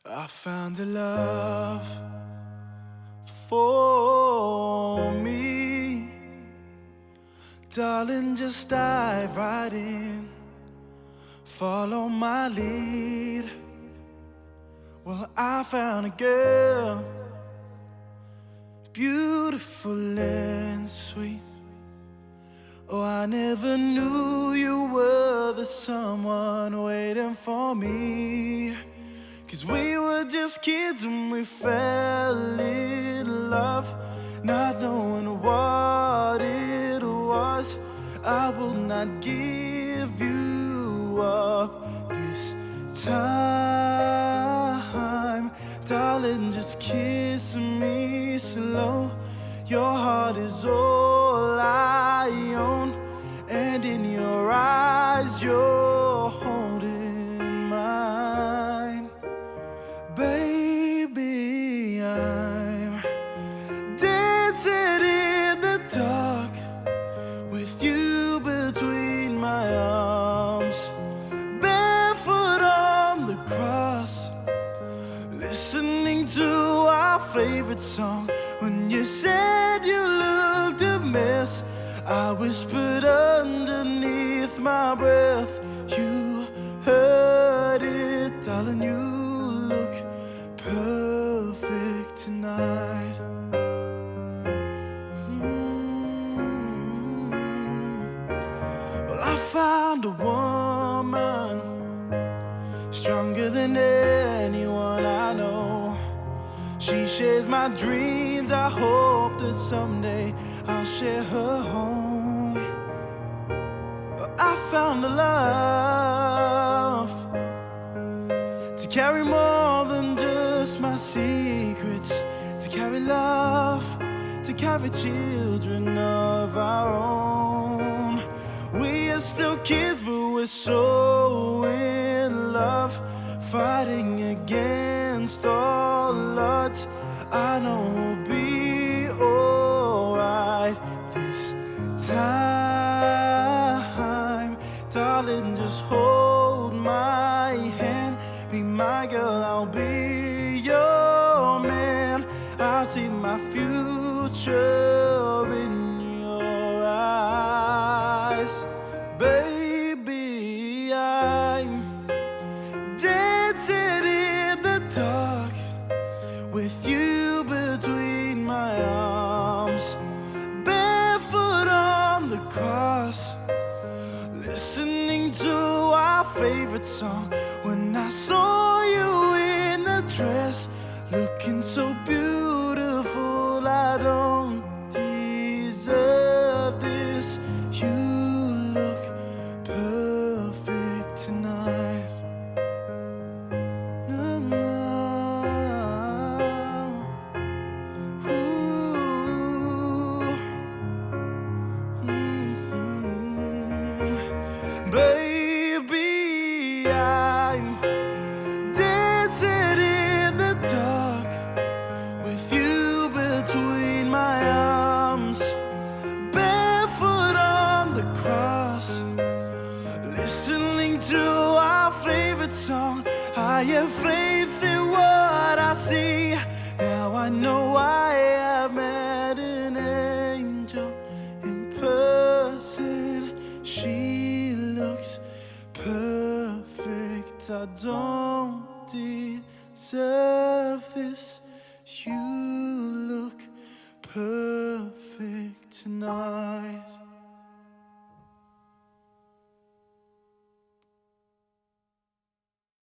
I found a love for me. Darling, just dive right in. Follow my lead. Well, I found a girl, beautiful and sweet. Oh, I never knew you were the someone waiting for me. 'Cause we were just kids when we fell in love, not knowing what it was. I will not give you up this time. Darling, just kiss me slow. Your heart is all I own, and in your eyes you're holding mine. Baby, I'm dancing in the dark with you between my arms, barefoot on the grass, listening to our favorite song. When you said you looked a mess, I whispered underneath my breath. You heard it, darling, you look perfect tonight. Well, I found a woman stronger than anyone I know. She shares my dreams. I hope that someday I'll share her home. I found a love to carry more than just my secrets, to carry love, to carry children of our own. We are still kids, but we're so in love, fighting against all odds. I know we'll be alright this time. Darling, just hold my hand. Be my girl, I'll be your man. I see my future in your eyes. Baby, I'm dancing in the dark with you between my arms, barefoot on the grass, listening to our favorite song. When I saw you in the dress, looking so beautiful, I don't deserve this. You look perfect tonight. No, no. Baby, I'm dancing in the dark with you between my arms, barefoot on the grass, listening to our favorite song. I have faith in what I see. Now I know I have met an angel in person. She looks perfect. I don't deserve this. You look perfect tonight.